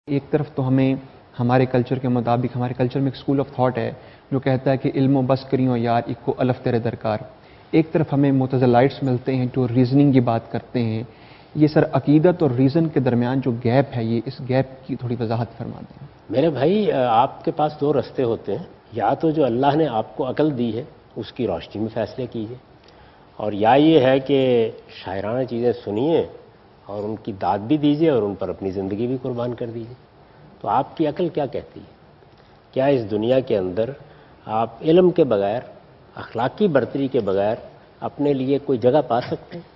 ایک طرف تو ہمیں ہمارے کلچر کے مطابق ہمارے کلچر میں ایک اسکول آف تھاٹ ہے جو کہتا ہے کہ علم و بس کریوں یار اکو الف تیرے درکار. ایک طرف ہمیں معتزلائٹس ملتے ہیں جو ریزننگ کی بات کرتے ہیں. یہ سر عقیدت اور ریزن کے درمیان جو گیپ ہے، یہ اس گیپ کی تھوڑی وضاحت فرما دیں. میرے بھائی، آپ کے پاس دو رستے ہوتے ہیں. یا تو جو اللہ نے آپ کو عقل دی ہے اس کی روشنی میں فیصلے کیجیے، اور یا یہ ہے کہ شاعرانہ چیزیں سنیے اور ان کی داد بھی دیجیے اور ان پر اپنی زندگی بھی قربان کر دیجیے. تو آپ کی عقل کیا کہتی ہے؟ کیا اس دنیا کے اندر آپ علم کے بغیر، اخلاقی برتری کے بغیر اپنے لیے کوئی جگہ پا سکتے ہیں؟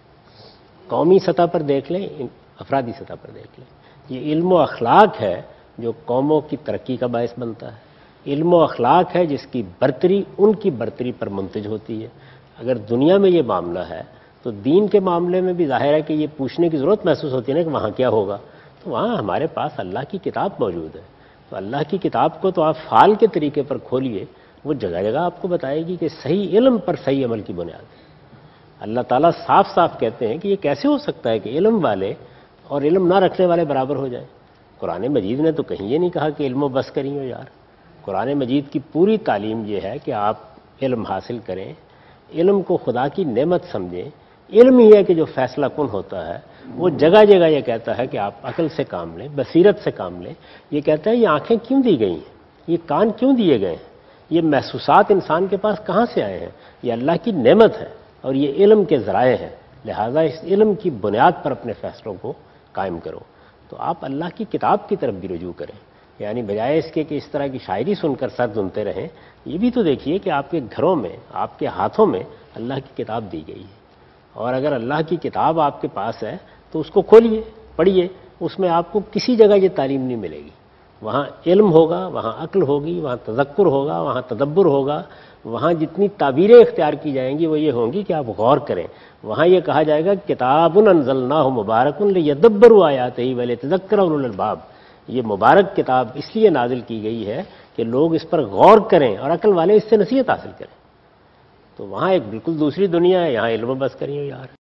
قومی سطح پر دیکھ لیں، افرادی سطح پر دیکھ لیں. یہ علم و اخلاق ہے جو قوموں کی ترقی کا باعث بنتا ہے. علم و اخلاق ہے جس کی برتری ان کی برتری پر منتج ہوتی ہے. اگر دنیا میں یہ معاملہ ہے تو دین کے معاملے میں بھی ظاہر ہے کہ یہ پوچھنے کی ضرورت محسوس ہوتی ہے نا کہ وہاں کیا ہوگا. تو وہاں ہمارے پاس اللہ کی کتاب موجود ہے. تو اللہ کی کتاب کو تو آپ فعال کے طریقے پر کھولیے، وہ جگہ جگہ آپ کو بتائے گی کہ صحیح علم پر صحیح عمل کی بنیاد ہے. اللہ تعالیٰ صاف صاف کہتے ہیں کہ یہ کیسے ہو سکتا ہے کہ علم والے اور علم نہ رکھنے والے برابر ہو جائیں. قرآن مجید نے تو کہیں یہ نہیں کہا کہ علم و بس کریو یار. قرآن مجید کی پوری تعلیم یہ ہے کہ آپ علم حاصل کریں، علم کو خدا کی نعمت سمجھیں. علم ہی ہے کہ جو فیصلہ کن ہوتا ہے. وہ جگہ جگہ یہ کہتا ہے کہ آپ عقل سے کام لیں، بصیرت سے کام لیں. یہ کہتا ہے یہ آنکھیں کیوں دی گئی ہیں، یہ کان کیوں دیے گئے ہیں، یہ محسوسات انسان کے پاس کہاں سے آئے ہیں؟ یہ اللہ کی نعمت ہے اور یہ علم کے ذرائع ہیں. لہٰذا اس علم کی بنیاد پر اپنے فیصلوں کو قائم کرو. تو آپ اللہ کی کتاب کی طرف بھی رجوع کریں، یعنی بجائے اس کے کہ اس طرح کی شاعری سن کر سر دھنتے رہیں. یہ بھی تو دیکھیے کہ آپ کے گھروں میں، آپ کے ہاتھوں میں اللہ کی کتاب دی گئی ہے. اور اگر اللہ کی کتاب آپ کے پاس ہے تو اس کو کھولیے، پڑھیے. اس میں آپ کو کسی جگہ یہ تعلیم نہیں ملے گی. وہاں علم ہوگا، وہاں عقل ہوگی، وہاں تذکر ہوگا، وہاں تدبر ہوگا. وہاں جتنی تعبیریں اختیار کی جائیں گی وہ یہ ہوں گی کہ آپ غور کریں. وہاں یہ کہا جائے گا کتاب انزلناہ مبارک لیدبروا آیاتہ ولیتذکر اولو الالباب. یہ مبارک کتاب اس لیے نازل کی گئی ہے کہ لوگ اس پر غور کریں اور عقل والے اس سے نصیحت حاصل کریں. تو وہاں ایک بالکل دوسری دنیا ہے، یہاں علم و بس کریو یار.